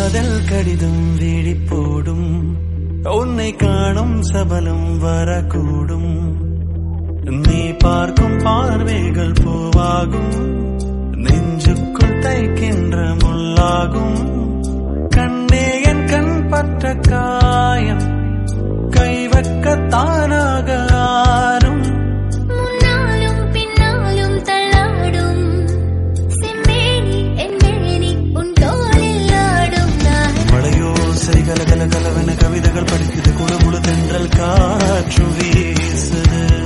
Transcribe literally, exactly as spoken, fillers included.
காதல் கடிதம் வீடி போடும் உன்னை காணும் சபலம் வரக்கூடும் நீ பார்க்கும் பார்வை